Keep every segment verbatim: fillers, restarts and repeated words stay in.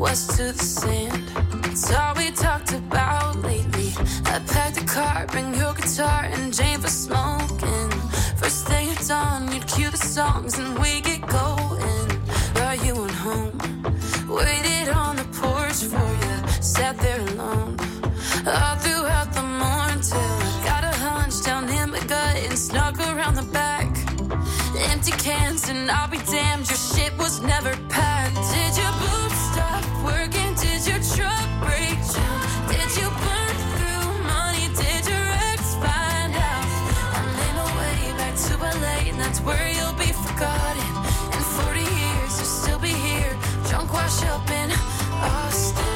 us to the sand. It's all we talked about lately. I packed the car, bring your guitar and Jane for smoking. First thing at dawn, you'd cue the songs and we get going. While you went home, waited on the porch for you, sat there alone all throughout the morning till I got a hunch down in my gut and snuck around the back. Empty cans and I'll be damned, your shit was never packed. Did your boobs stop working? Did your truck break down? Did you burn through money? Did your ex find out? I made my way back to L A and that's where you'll be forgotten. In forty years you'll still be here, drunk wash up in Austin.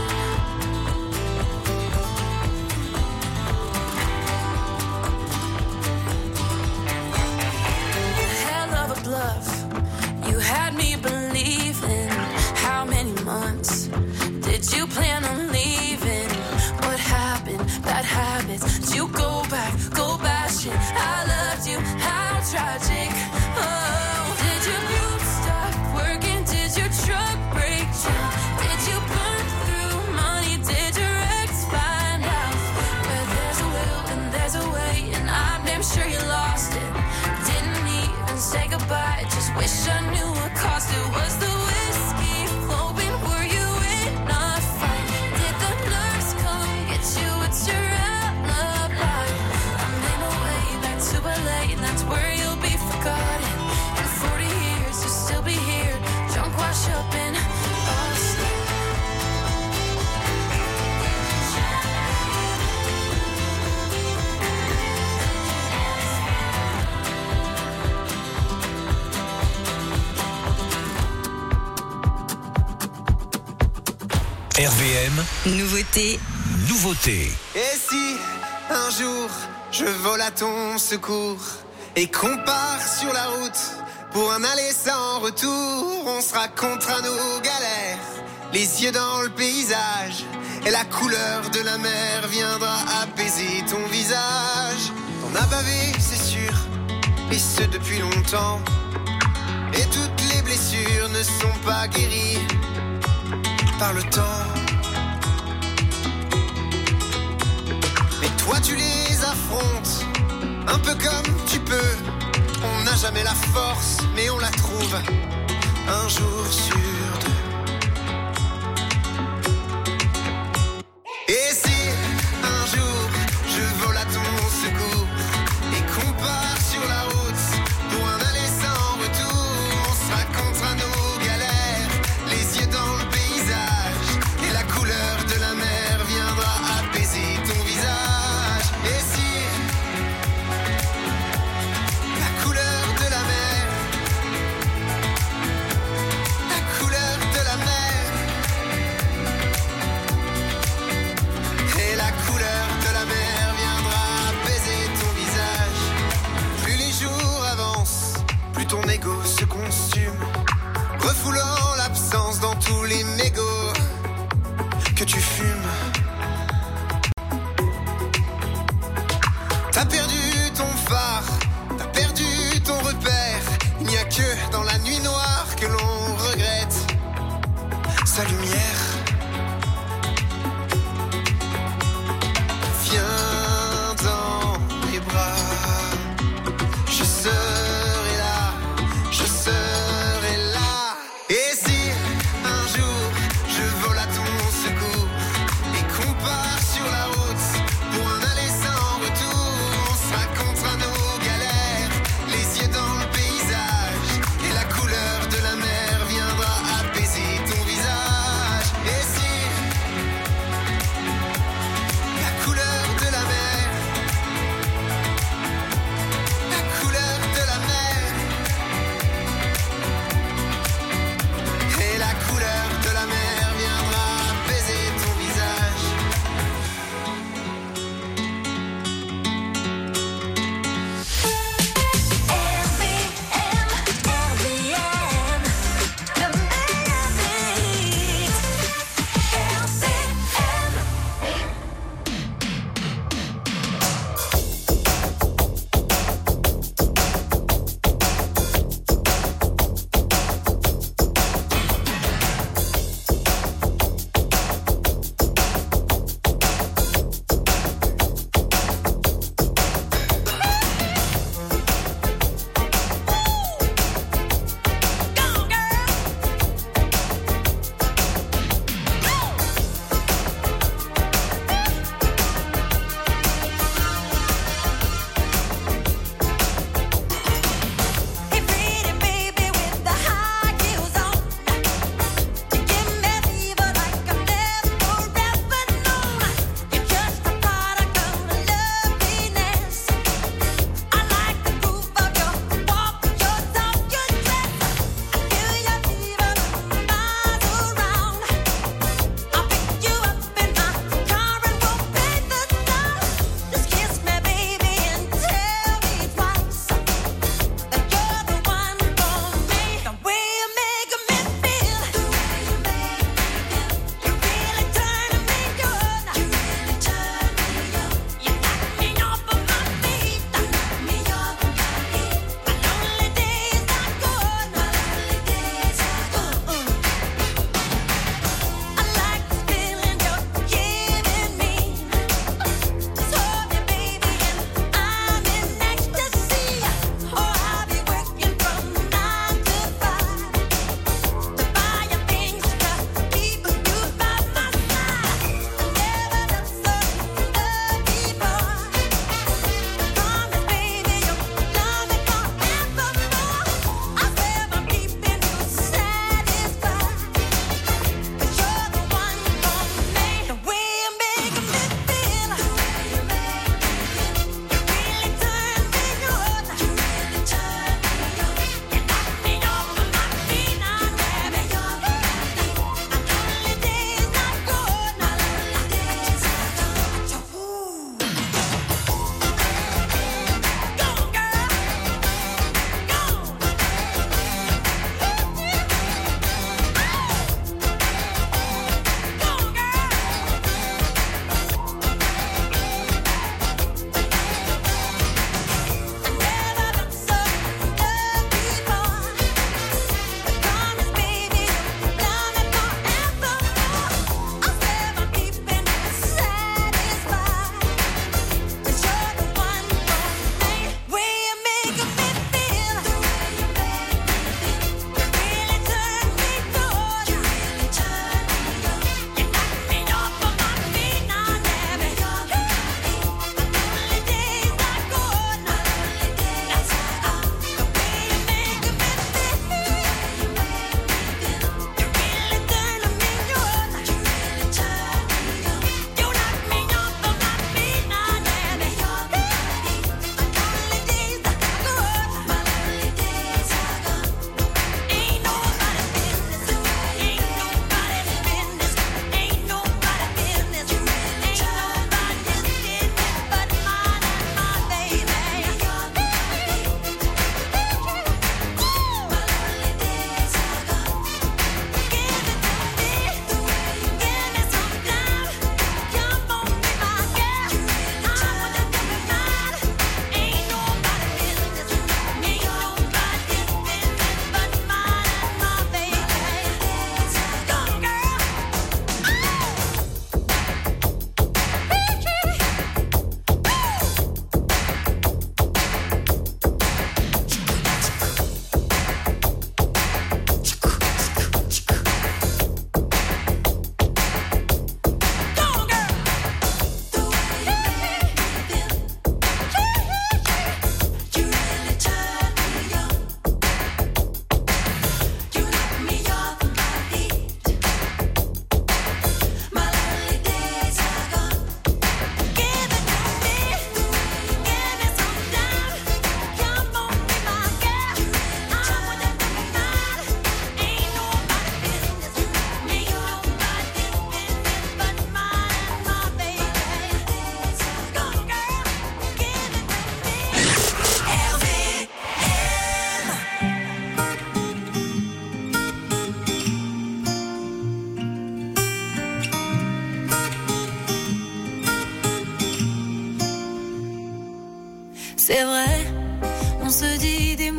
Bluff. You had me believing. How many months did you plan on leaving? What happened? Bad habits. Did you go back? Go bashing. I loved you. How tragic. Oh, did your boobs stop working? Did your truck break down? Did you burn through money? Did your ex find out? Where there's a will and there's a way, and I'm damn sure you lost it. Say goodbye, just wish I knew what caused it. Was the whiskey flowing? Were you in a fight? Did the nurse come get you? What's your alibi? I made my way back to L A and that's where you'll be forgotten. In forty years you'll still be here, drunk wash up in Austin. R V M. Nouveauté. Nouveauté. Et si un jour je vole à ton secours et qu'on part sur la route pour un aller sans retour, on se racontera nos galères, les yeux dans le paysage, et la couleur de la mer viendra apaiser ton visage. T'en as bavé, c'est sûr, et ce depuis longtemps, et toutes les blessures ne sont pas guéries par le temps. Mais toi tu les affrontes un peu comme tu peux. On n'a jamais la force, mais on la trouve un jour sur deux. Et si un jour je vole à ton secours et qu'on part sur la route pour un aller sans retour, on se racontera nos galères, les yeux dans le paysage, et la couleur de la mer viendra apaiser ton visage. Et si la couleur de la mer, la couleur de la mer, et la couleur de la mer viendra apaiser ton visage. Plus les jours avancent, plus ton ego se consume, refoulant l'absence dans tous les mégots que tu fumes. T'as perdu ton phare, t'as perdu ton repère. Il n'y a que dans la nuit noire que l'on regrette sa lumière. Viens dans mes bras, je serai là, je serai là. Et si un jour je vole à ton secours et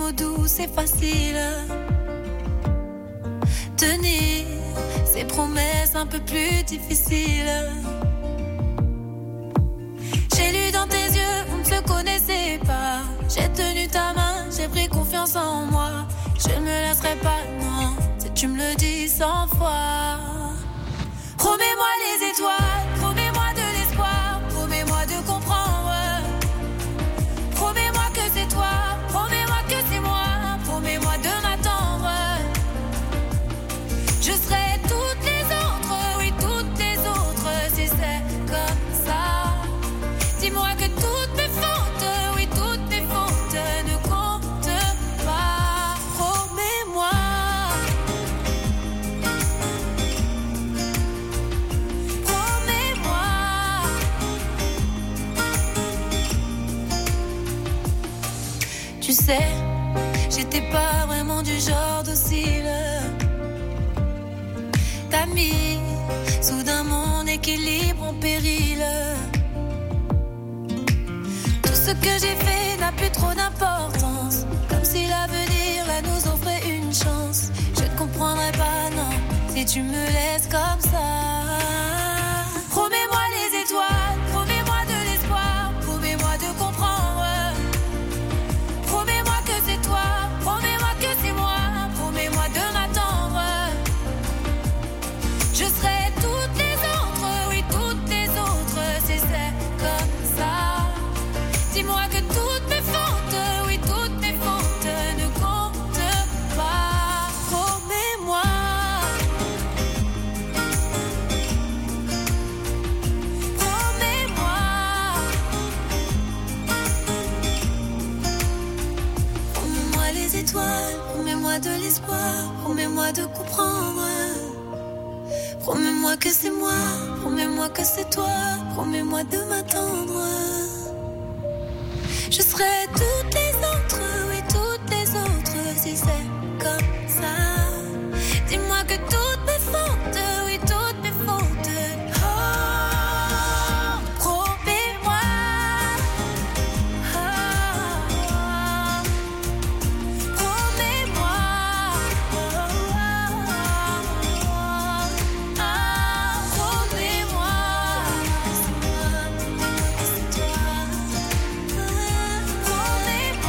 mots doux, c'est facile. Tenir ces promesses un peu plus difficiles. J'ai lu dans tes yeux, on ne se connaissait pas. J'ai tenu ta main, j'ai pris confiance en moi. Je ne me laisserai pas, non, si tu me le dis cent fois. Promets-moi les étoiles, promets-moi de l'espoir, promets-moi de comprendre. Promets-moi que c'est toi, promets-moi que c'est moi, promets-moi de m'attendre. Je serai toutes les autres, oui toutes les autres, si c'est comme ça. Dis-moi que toutes mes fautes, oui toutes mes fautes ne comptent pas. Promets-moi. Promets-moi. Tu sais, j'étais pas vraiment du genre docile. T'as mis soudain mon équilibre en péril. Tout ce que j'ai fait n'a plus trop d'importance. Comme si l'avenir là nous offrait une chance. Je ne comprendrai pas, non, si tu me laisses comme ça. Promets-moi les étoiles, promets-moi de l'espoir, promets-moi de comprendre. Promets-moi que c'est toi, promets-moi que c'est moi, promets-moi de m'attendre. Je serai toutes les autres, oui toutes les autres, si c'est comme ça. Dis-moi que toutes mes fautes, oui toutes mes fautes ne comptent pas. Promets-moi. Promets-moi. Promets-moi les étoiles, promets-moi de l'espoir, promets-moi de comprendre. Promets-moi que c'est moi, promets-moi que c'est toi, promets-moi de m'attendre. Je serai toutes les autres, oui toutes les autres, si c'est comme ça. Dis-moi que toutes mes fautes, oui toutes mes fautes. Oh, promets-moi. Oh, promets-moi. Promets-moi.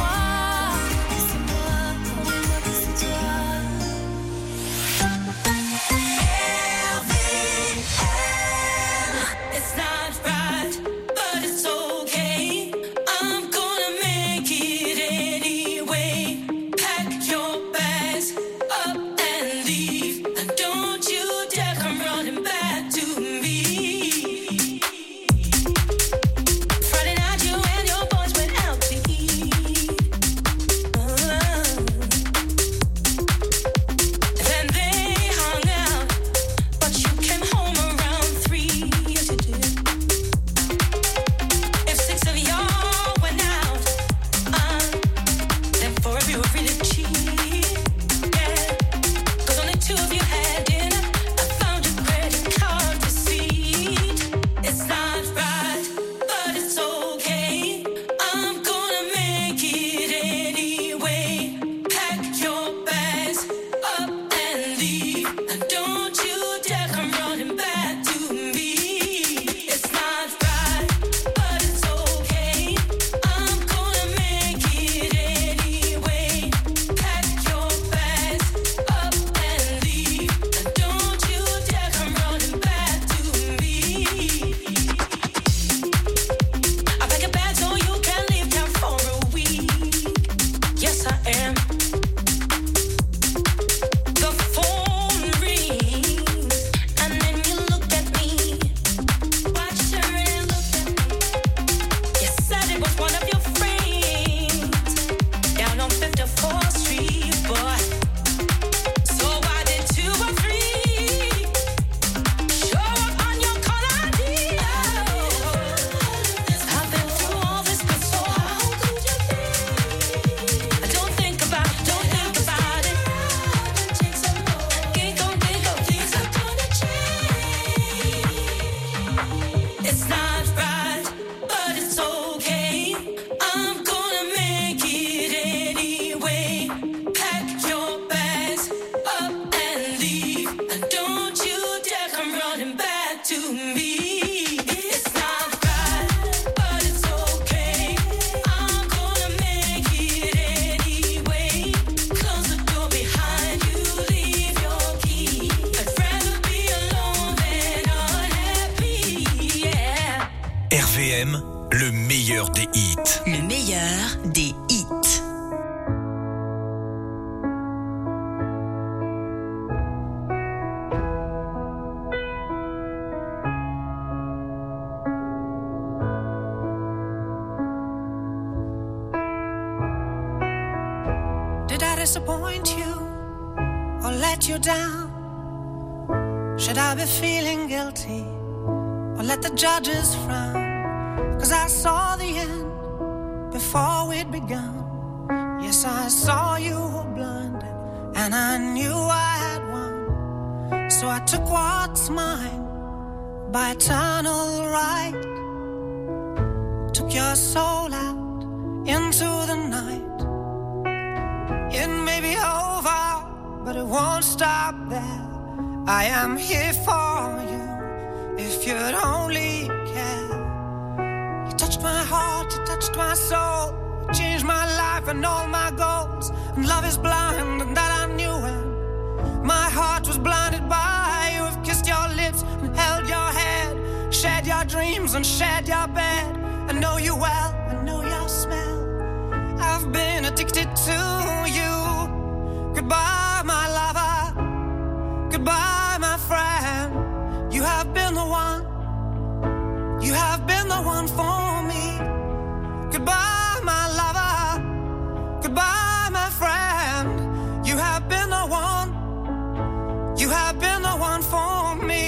disappoint you or let you down? Should I be feeling guilty or let the judges frown? 'Cause I saw the end before we'd begun. Yes, I saw you were blinded and I knew I had won. So I took what's mine by eternal right. Took your soul out into the night. It may be over, but it won't stop there. I am here for you, if you'd only care. You touched my heart, you touched my soul, you changed my life and all my goals. And love is blind, and that I knew when my heart was blinded by you. I've kissed your lips and held your head, shared your dreams and shared your bed. I know you well, I know your smell. I've been addicted to you. Goodbye, my lover. Goodbye, my friend. You have been the one. You have been the one for me. Goodbye, my lover. Goodbye, my friend. You have been the one. You have been the one for me.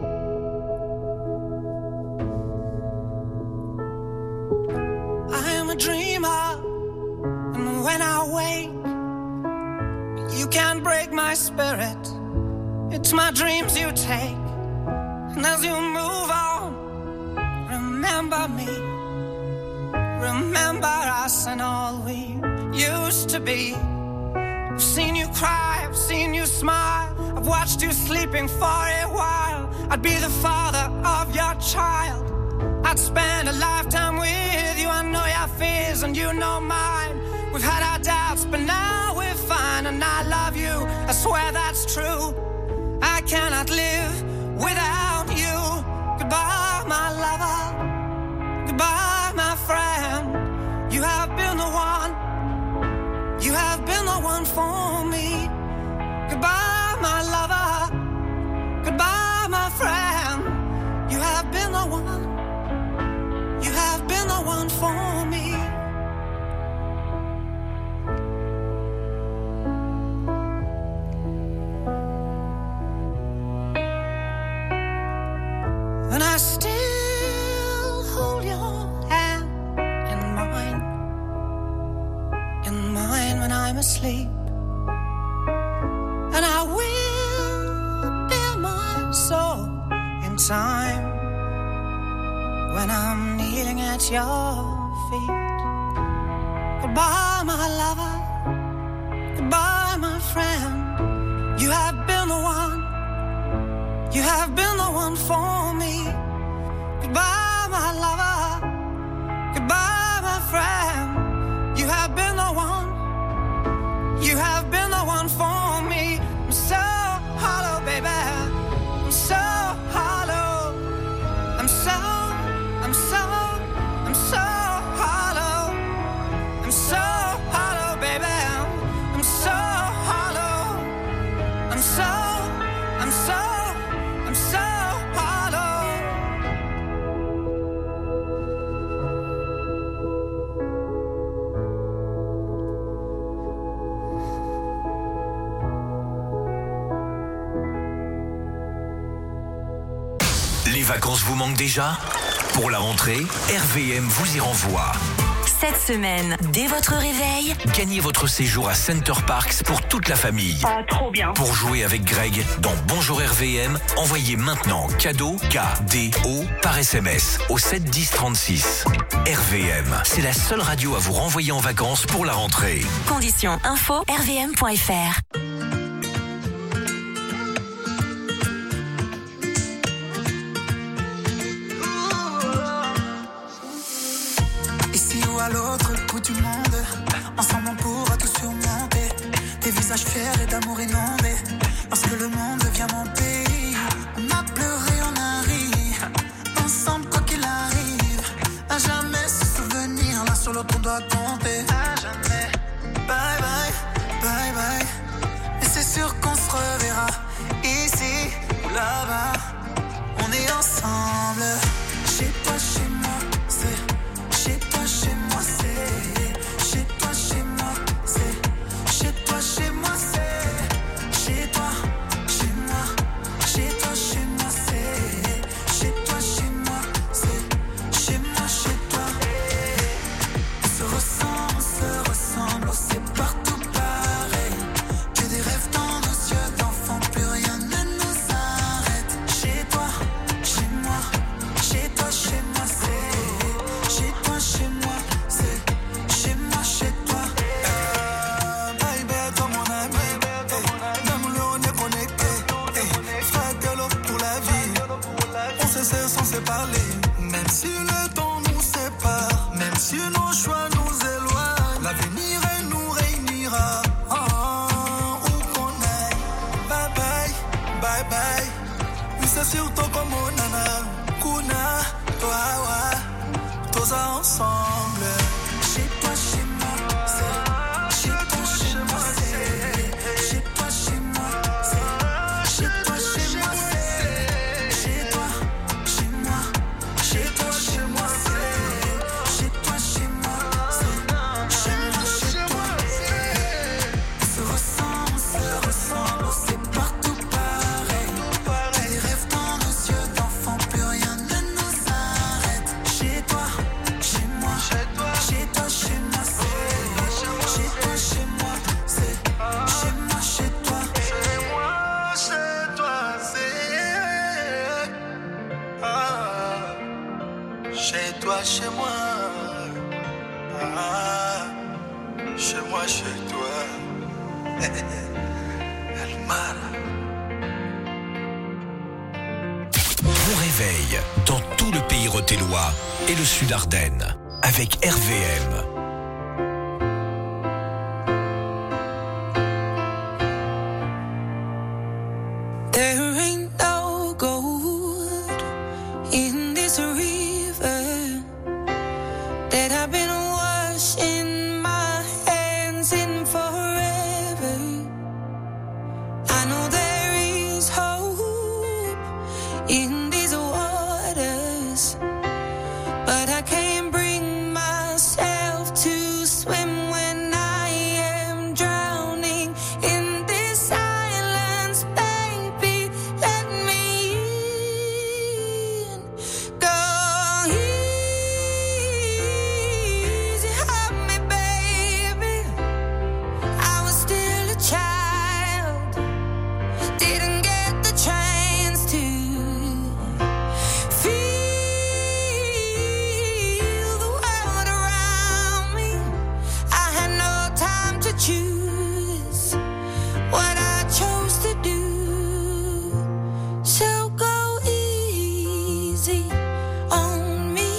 I am a dreamer, and when I wake, you can't break my spirit. It's my dreams you take, and as you move on, remember me. Remember us and all we used to be. I've seen you cry, I've seen you smile, I've watched you sleeping for a while. I'd be the father of your child. I'd spend a lifetime with you. I know your fears and you know mine. We've had our doubts, but now we're fine. And I love you, I swear that's true. I cannot live without you. Goodbye, my lover. Goodbye, my friend. You have been the one. You have been the one for me. Goodbye, my lover. Goodbye, my friend. You have been the one. You have been the one for me. And I still hold your hand in mine, in mine when I'm asleep. And I will bear my soul in time when I'm kneeling at your feet. Goodbye, my lover. Goodbye, my friend. You have been the one. You have been the one for me. Goodbye, my lover. Goodbye, my friend. You have been the one. You have been the one for me. I'm so hollow, baby. I'm so hollow. I'm so, I'm so, I'm so hollow. I'm so hollow, baby. I'm so hollow. I'm so, I'm so, I'm so hollow. Les vacances vous manquent déjà? Pour la rentrée, R V M vous y renvoie. Cette semaine, dès votre réveil, gagnez votre séjour à Center Parcs pour toute la famille. Ah, trop bien. Pour jouer avec Greg dans Bonjour R V M, envoyez maintenant cadeau K D O par S M S au sept dix trente-six. R V M, c'est la seule radio à vous renvoyer en vacances pour la rentrée. Conditions info r v m point f r. À l'autre bout du monde, ensemble on pourra tout surmonter. Des visages fiers et d'amour inondés. Lorsque le monde devient mon pays, on a pleuré, on a ri. Ensemble quoi qu'il arrive, à jamais se souvenir. L'un sur l'autre on doit compter. À jamais. Bye bye, bye bye. Et c'est sûr qu'on se reverra. Ici ou là-bas, on est ensemble. Chez toi, chez moi, c'est chez toi, chez moi, c'est chez toi, chez moi, c'est chez toi, surtout comme nana, kuna, toi, tous ensemble. Chez toi, chez moi, c'est. Chez toi, chez moi, c'est. Chez toi, chez moi, c'est. Chez toi, chez moi, c'est. Chez toi, chez moi, chez toi, chez moi, c'est. Chez toi, chez moi, c'est. Chez moi, chez toi, c'est. On se ressent, on se ressemble, c'est partout pareil. Les rêves dans nos yeux d'enfants, plus rien ne nous arrête. Chez toi, chez moi, chez toi, chez toi, chez moi, c'est. Chez toi, chez moi, c'est. Chez moi, chez toi. Chez moi, chez toi, c'est. Ah. Chez toi, chez moi. Ah. Chez moi, chez toi. El mar. Bon réveil dans tout le pays rotellois et le sud Ardennes avec R V M. There ain't no gold in this river that I've been washing my hands in forever. I know there is hope in these waters, but I can't bring myself to swim when I am drowning in this silence. Baby, let me in. Go easy on me, baby. I was still a child, didn't get the chance to feel the world around me. I had no time to choose what I chose to do. So go easy on me.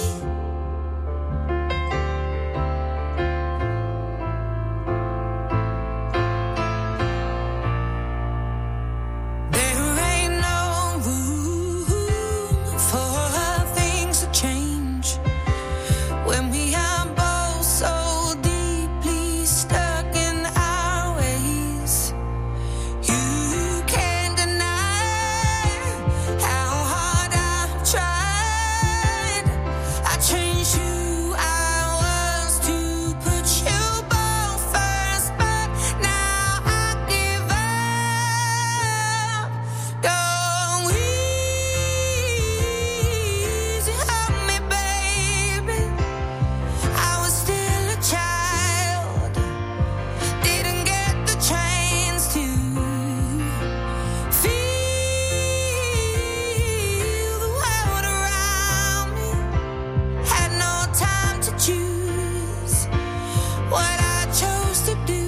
There ain't no room for things to change when we are both so deeply stuck in our ways. You can't deny how hard I've tried. I changed who I was to put you both first, but now I give up. Go easy on me, baby. I was still a child, didn't get the chance to feel the world around me. Had no time to choose what I chose to do.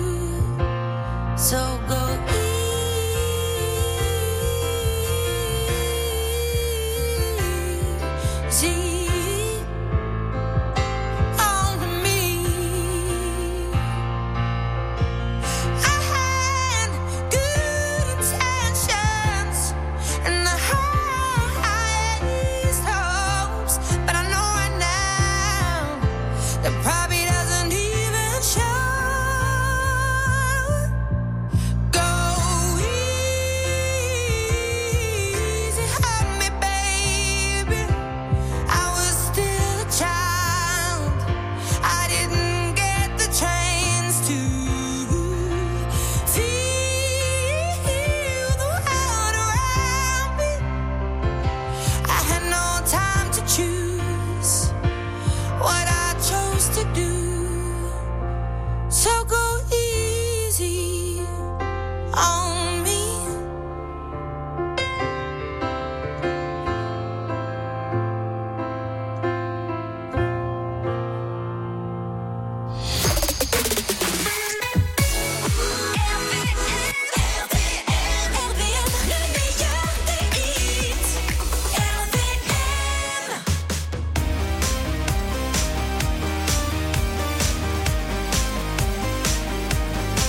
So go easy on me. I had good intentions and the highest hopes, but I know right now that probably doesn't even show. Go easy on me, baby. I was still a child, I didn't get the chance to feel the world around me. I had no time to choose what I chose to do. So go easy on me.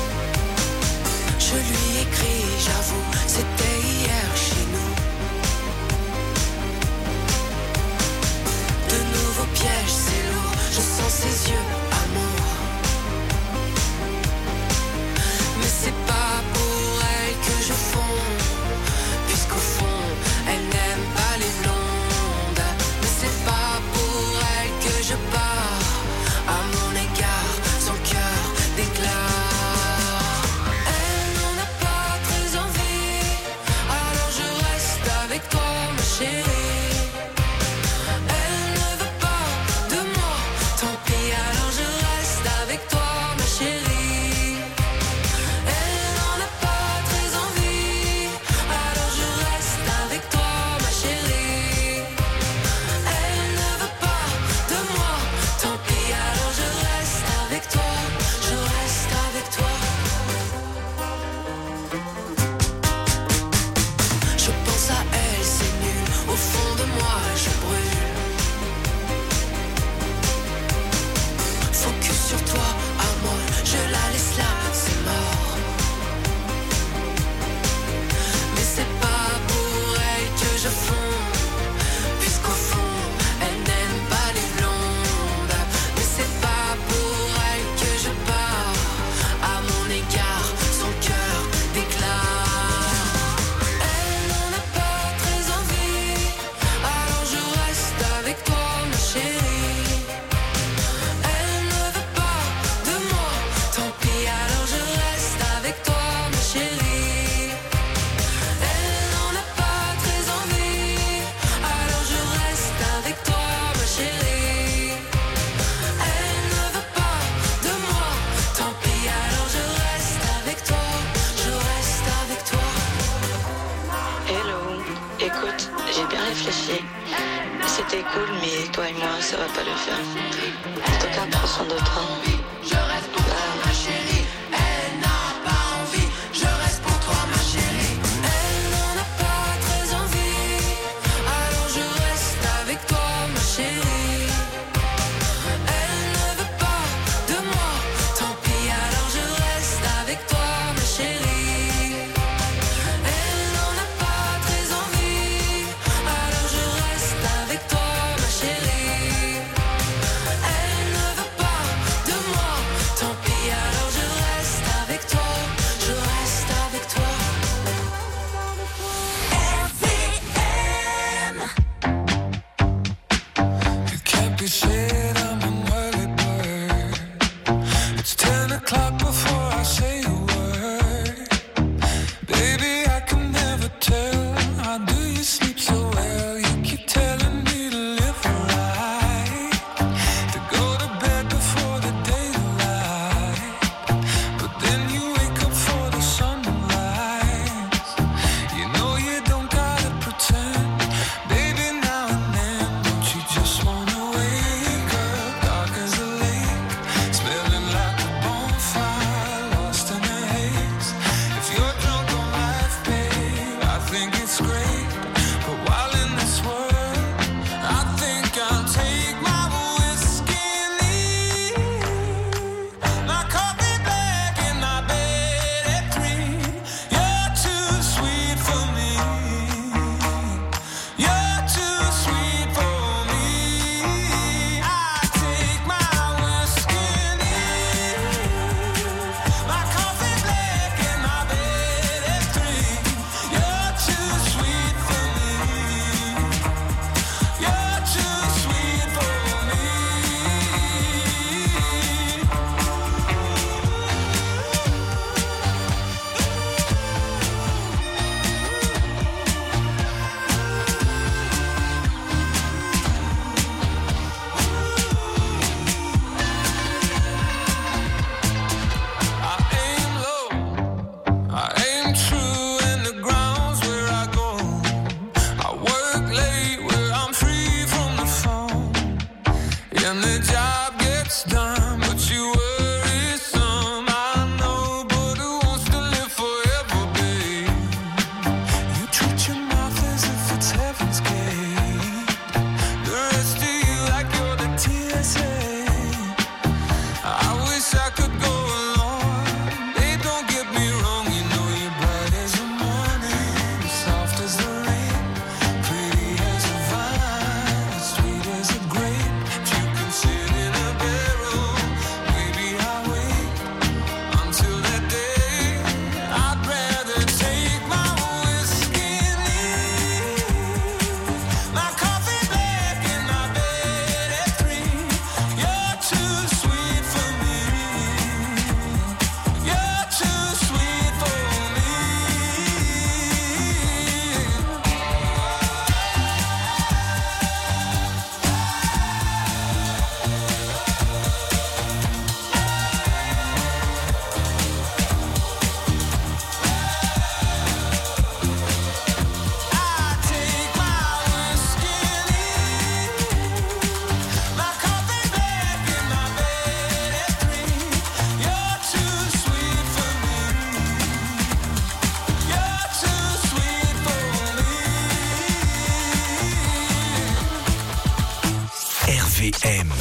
Je lui écris, j'avoue, c'était hier chez nous. yeux, amour. Mais c'est pas pour elle que je fonds, puisqu'au fond, elle n'aime pas les blondes. Mais c'est pas pour elle que je pars, à mon égard, son cœur déclare. Elle n'en a pas très envie, alors je reste avec toi, ma chérie. C'était cool, mais toi et moi, ça va pas le faire. En tout cas, prends soin de toi. Je reste pour toi, ma chérie. Elle n'a pas envie. Je reste pour toi, ma chérie. Elle n'en a pas très envie, alors je reste avec toi, ma chérie. Elle ne veut pas de moi, tant pis, alors je reste avec toi, ma chérie. Elle n'en a pas très envie, alors je reste avec toi, ma chérie. Elle ne veut pas de moi, M.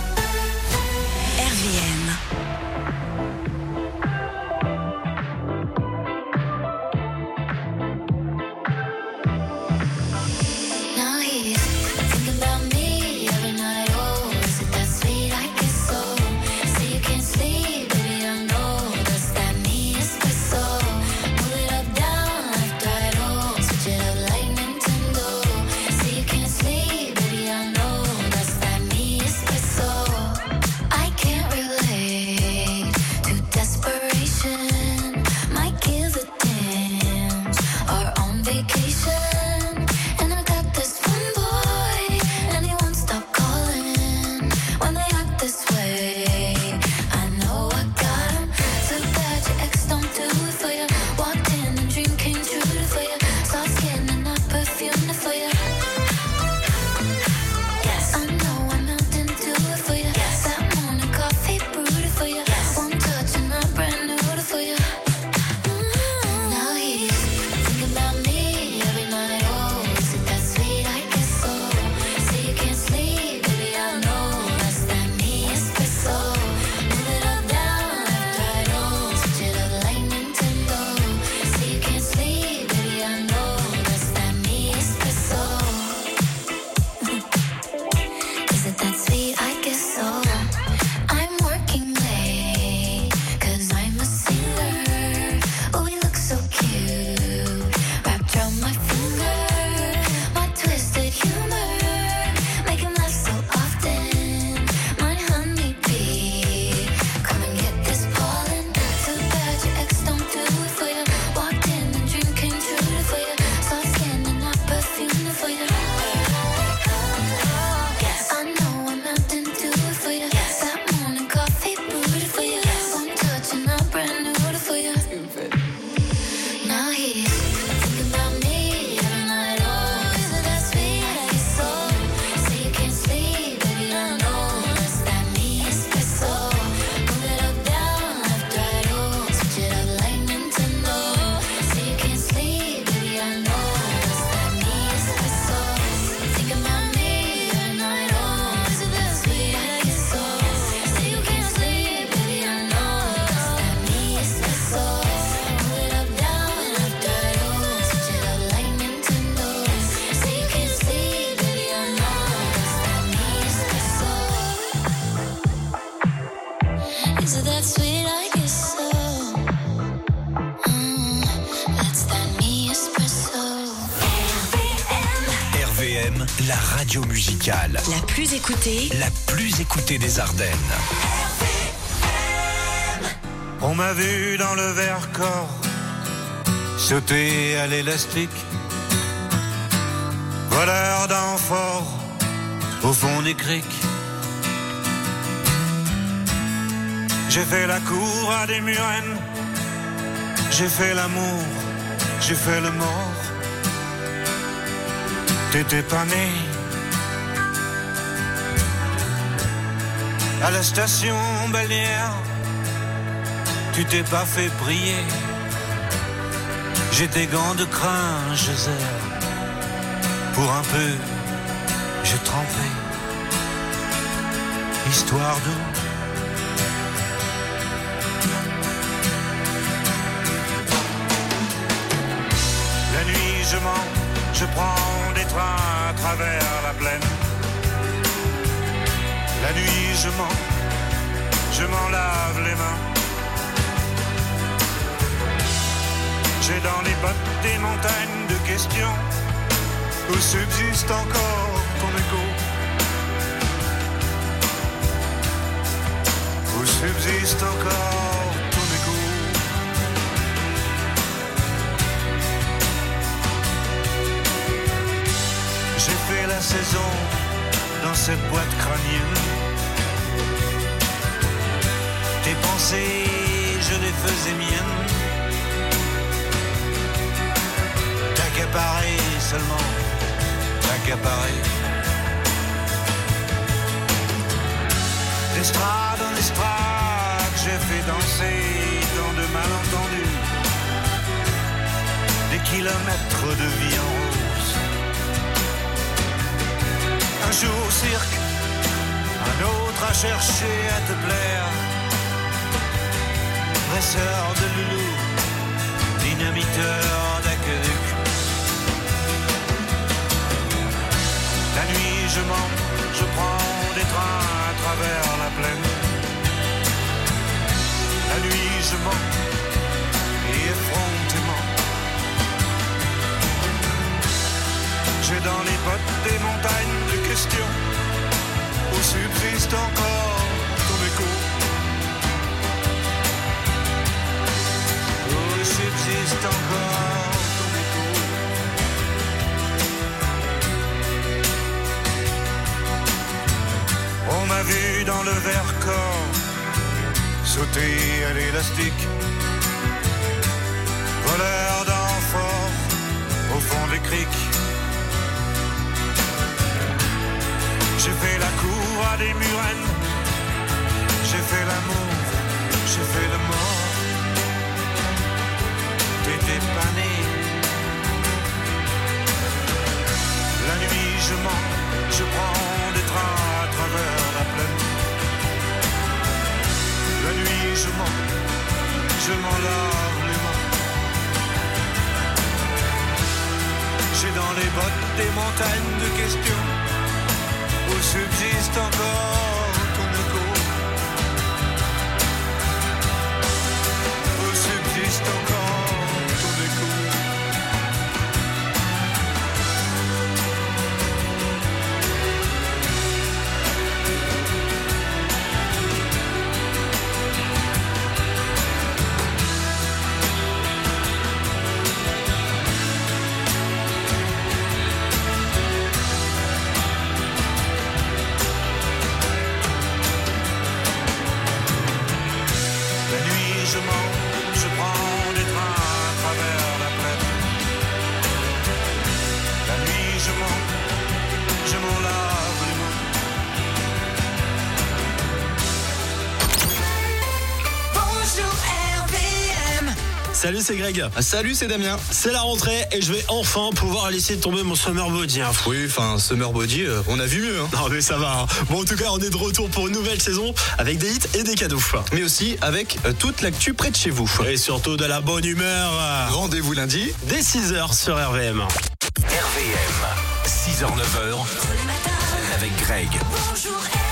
R V M. La radio musicale. La plus écoutée. La plus écoutée des Ardennes. On m'a vu dans le Vercors sauter à l'élastique, voleur d'amphores au fond des criques. J'ai fait la cour à des murennes, j'ai fait l'amour, j'ai fait le mort. T'étais pas né. À la station balnéaire, tu t'es pas fait prier. J'ai tes gants de crin, je serre. Pour un peu, j'ai trempé. Histoire d'eau. La nuit, je mens, je prends des trains à travers la plaine. La nuit, je mens, je m'en lave les mains. J'ai dans les bottes des montagnes de questions où subsiste encore ton écho. Où subsiste encore ton écho. J'ai fait la saison dans cette boîte crânienne. Tes pensées, je les faisais miennes. T'accaparer seulement, t'accaparer. D'estrade en estrade, j'ai fait danser dans de malentendus. Des kilomètres de vie en rose. Un jour au cirque, un autre à chercher à te plaire. Dresseur de loulou, dynamiteur d'aqueduc. La nuit je mens, je prends des trains à travers la plaine. La nuit je mens, et effrontément. J'ai dans les bottes des montagnes de questions où subsiste encore ton écho. Où subsiste encore ton écho. On m'a vu dans le Vercors sauter à l'élastique, voleur d'enfort au fond des criques. J'ai fait la cour à des murennes, j'ai fait l'amour, j'ai fait le mort. T'étais pas né. La nuit je mens, je prends des trains à travers la plaine. La nuit je mens, je m'en lave les mains. J'ai dans les bottes des montagnes de questions où subsiste encore ton écho. Où subsiste encore ton écho. Salut, c'est Greg. Salut, c'est Damien. C'est la rentrée et je vais enfin pouvoir laisser tomber mon summer body. Hein. Oui, enfin, summer body, euh, on a vu mieux. Hein. Non mais ça va. Hein. Bon, en tout cas, on est de retour pour une nouvelle saison avec des hits et des cadeaux. Mais aussi avec euh, toute l'actu près de chez vous. Et surtout de la bonne humeur. Rendez-vous lundi dès six heures sur R V M. R V M, six heures neuf heures avec Greg. Bonjour R V M.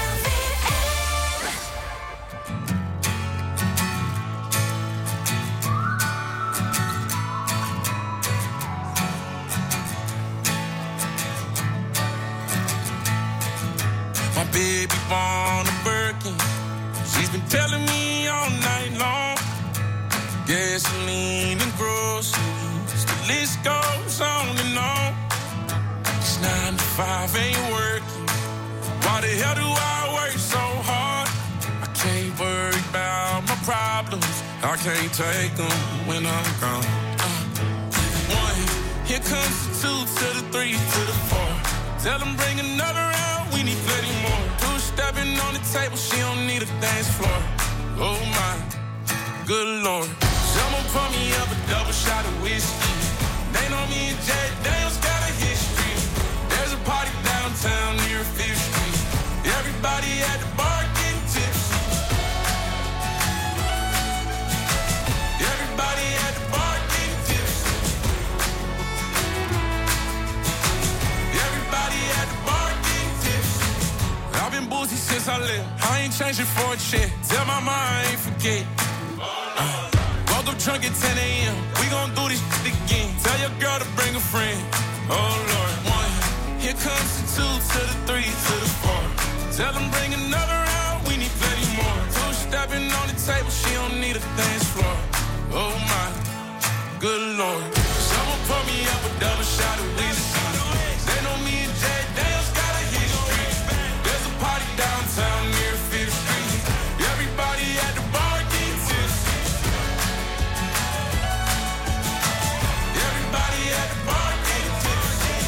My baby born a Birkin. She's been telling me all night long. Gasoline and groceries, the list goes on and on. This nine to five ain't working. Why the hell do I work so hard? I can't worry about my problems. I can't take them when I'm gone. Uh, one, here comes the two to the three to the four. Tell them bring another round, we need plenty more. Two stepping on the table, she don't need a dance floor. Oh my, good lord. Someone pour me up a double shot of whiskey. They know me and Jack Daniels got a history. There's a party downtown near Fifth Street. Everybody at the bar getting tipsy. Everybody at the bar getting tipsy. Everybody at the bar getting tipsy. I've been boozy since I left. I ain't changing for a check. Tell my mom I ain't forget. Uh, woke up drunk at ten a.m. We gon' do this shit again. Tell your girl to bring a friend. Oh Lord, one. Here comes the two to the three to the four. Tell them bring another round. We need plenty more. Two stepping on the table. She don't need a dance floor. Oh my, good lord. Someone pour me up a double shot of whiskey. They know me and Jack Daniels got a history. There's a party downtown near Fifth Street. Everybody at the bar getting tipsy. Everybody at the bar getting tipsy.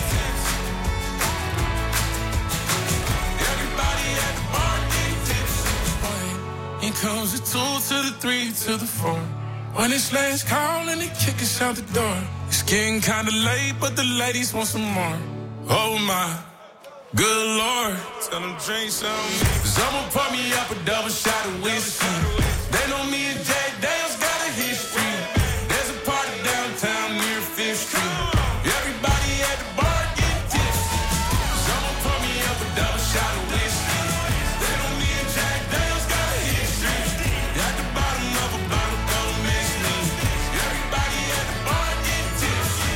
Everybody at the bar getting tipsy. Here comes the two to the three to the four. When it's last call and they kick us out the door. It's getting kinda late, but the ladies want some more. Oh my, Good Lord, tell them drink something. Cause I'ma pour me up a double shot of whiskey. They know me and Jack Daniels got a history. There's a party downtown near Fifth Street. Everybody at the bar get tipsy. Cause I'ma pour me up a double shot of whiskey. They know me and Jack Daniels got a history. At the bottom of a bottle, don't miss me. Everybody at the bar get tipsy.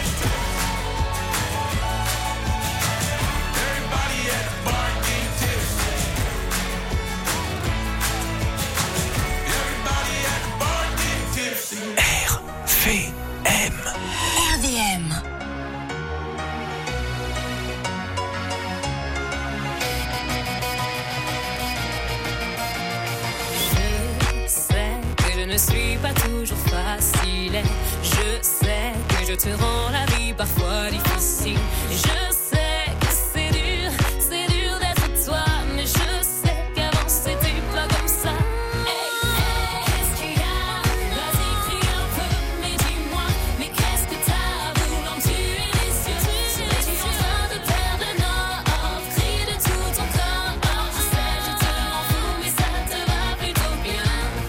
Everybody at the bar get tipsy. Everybody at the bar get tipsy. R V M. R V M. Je sais que je ne suis pas toujours facile. Je sais que je te rends la vie parfois difficile. Et je sais que c'est dur, c'est dur d'être toi. Mais je sais qu'avant c'était pas comme ça. Hey, hey, qu'est-ce qu'il y a? Vas-y, crie un peu, mais dis-moi. Mais qu'est-ce que t'as? Voulant me tuer les yeux. Serais-tu en train de perdre le nord? Crie de tout ton corps. Je sais, je te rends fou, mais ça te va plutôt bien.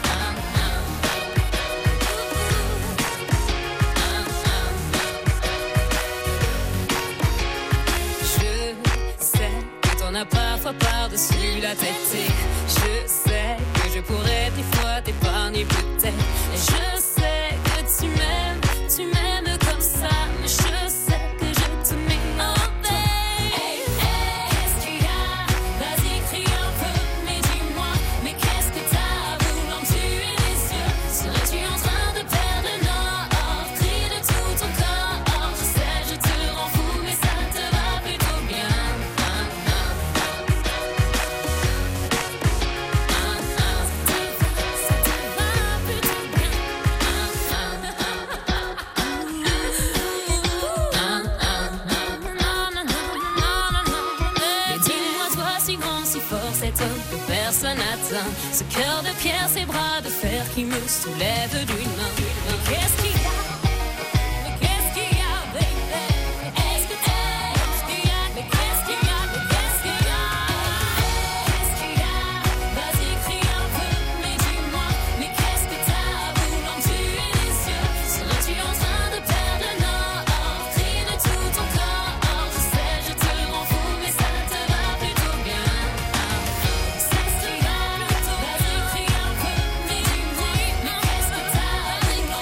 Je sais que t'en as parfois par-dessus la tête. Et je sais que je pourrais des fois t'épargner peut-être. Et je sais que tu m'aimes, tu m'aimes comme ça. Mais je sais que je te mets en paix. Hey, hey, qu'est-ce qu'il y a? Vas-y, crie un peu, mais dis-moi. Mais qu'est-ce que t'as? Voulant me tuer les yeux. Serais-tu en train de perdre le nord? Crie de tout ton corps. Je sais, je te rends fou, mais ça te va plutôt bien. Mais dis-moi, toi, si grand, si fort, cet homme que personne n'atteint. Ce cœur de pierre, ces bras de fer qui me soulèvent d'une main. Mais qu'est-ce qu'il y a? Mais qu'est-ce qu'il y a, baby? Est-ce que t'aimes? Qu'est-ce qu'il y a? Mais qu'est-ce qu'il y a? Mais qu'est-ce qu'il y a? Qu'est-ce qu'il y a? Vas-y, crie un peu, mais dis-moi. Mais qu'est-ce que t'as? Voulant me tuer les yeux. Serais-tu en train de perdre le nord? Crie de tout ton corps. Je sais, je te rends fou, mais ça te va plutôt bien. C'est ce qu'il y a. Vas-y, crie un peu, mais dis-moi. Mais qu'est-ce que t'as? Mais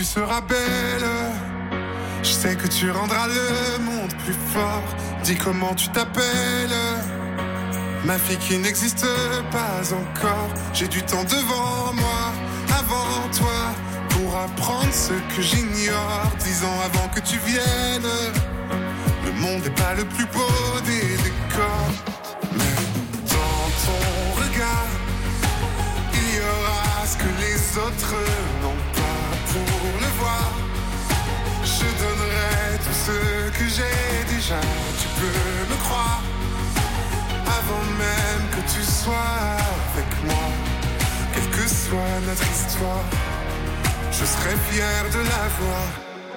tu seras belle. Je sais que tu rendras le monde plus fort. Dis comment tu t'appelles. Ma fille qui n'existe pas encore. J'ai du temps devant moi, avant toi, pour apprendre ce que j'ignore. Dix ans avant que tu viennes. Le monde n'est pas le plus beau des décors. Mais dans ton regard, il y aura ce que les autres n'ont pas. Pour le voir, je donnerai tout ce que j'ai déjà. Tu peux me croire, avant même que tu sois avec moi. Quelle que soit notre histoire, je serai fier de la voir.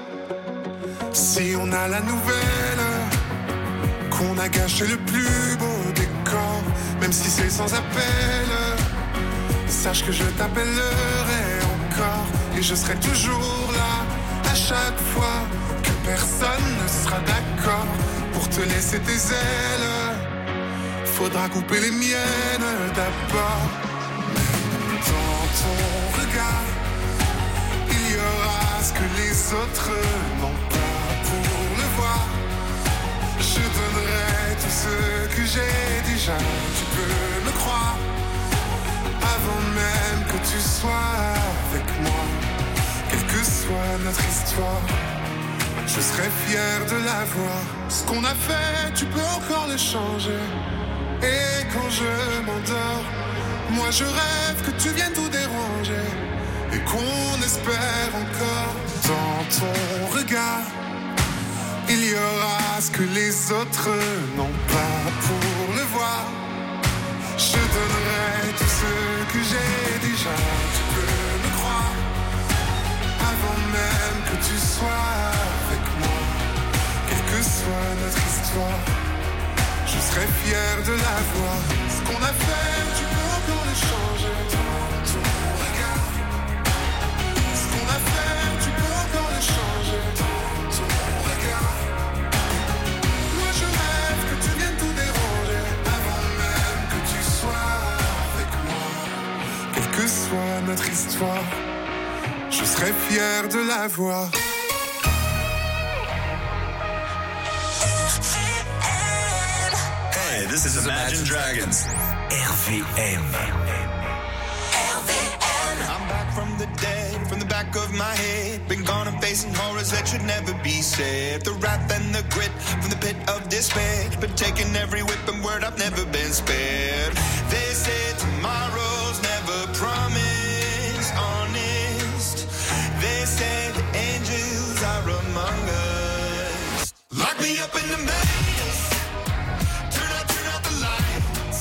Si on a la nouvelle qu'on a gâché le plus beau décor, même si c'est sans appel, sache que je t'appellerai encore. Et je serai toujours là, à chaque fois que personne ne sera d'accord pour te laisser tes ailes. Faudra couper les miennes d'abord. Dans ton regard, il y aura ce que les autres n'ont pas. Pour le voir, je donnerai tout ce que j'ai déjà. Tu peux me croire, avant même que tu sois avec moi. Quelle que soit notre histoire, je serai fier de la voir. Ce qu'on a fait, tu peux encore le changer. Et quand je m'endors, moi je rêve que tu viennes tout déranger. Et qu'on espère encore. Dans ton regard, il y aura ce que les autres n'ont pas. Pour le voir, je donnerai tout ce que j'ai déjà. Tu peux me croire, avant même que tu sois avec moi. Quelle que soit notre histoire, je serai fier de la voir. Ce qu'on a fait, tu peux encore le changer. Dans ton regard, ce qu'on a fait, tu peux encore le changer. Dans ton regard, moi je rêve que tu viennes tout déranger. Avant même que tu sois avec moi. Quelle que soit notre histoire, je serai fier de la voir. Hey, this is Imagine Dragons. R V M. I'm back from the dead, from the back of my head. Been gone and facing horrors that should never be said. The wrath and the grit from the pit of despair. Been taking every whip and word, I've never been spared. They say tomorrow's never promised, honest. They say the angels are among us. Lock me up in the maze. Turn out, turn out the lights.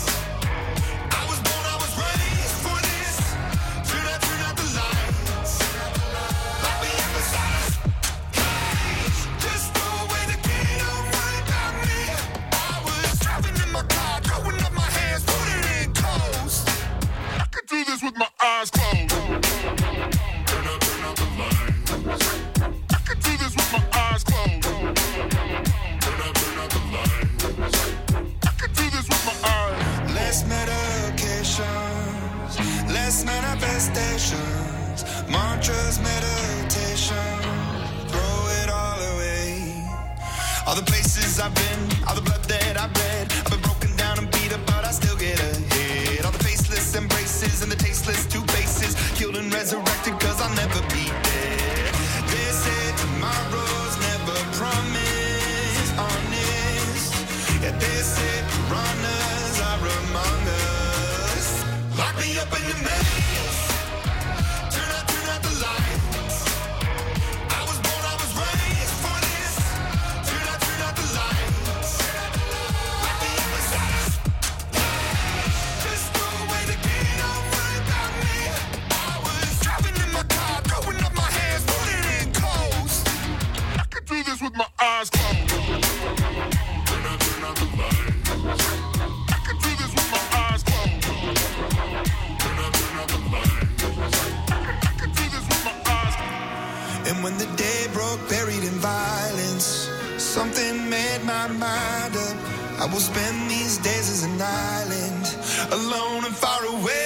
I was born, I was raised for this. Turn out, turn out the lights. Lock me up inside a cage. Just throw away the key, don't worry about me. I was driving in my car, throwing up my hands, putting it in coast. I could do this with my eyes closed. Turn out, turn out the lights. I could do this with my eyes closed. Turn out, turn out the lights. I could do this with my eyes. Less medications, less manifestations, mantras, meditation. Throw it all away. All the places I've been, all the blood that I've bled. I've been broken down and beat up, but I still get ahead. All the faceless embraces and the tasteless two faces, killed and resurrected, cause I'll never be dead. They say tomorrow's never promised, honest. Yeah, they say piranhas are among us. Lock me up in the maze. Turn out, turn out the lights. I was born, I was raised for this. Turn out, turn out the lights. Lock me up inside a cage. Just throw away the key, don't worry about me. I was driving in my car, throwing up my hands, putting it in coast. I could do this with my eyes closed. Turn out, turn out the lights. I could do this with my eyes closed. Turn out, turn out the lights. I could do this with my eyes closed. And when the day broke, buried in violence, something made my mind up. I will spend these days as an island, alone and far away.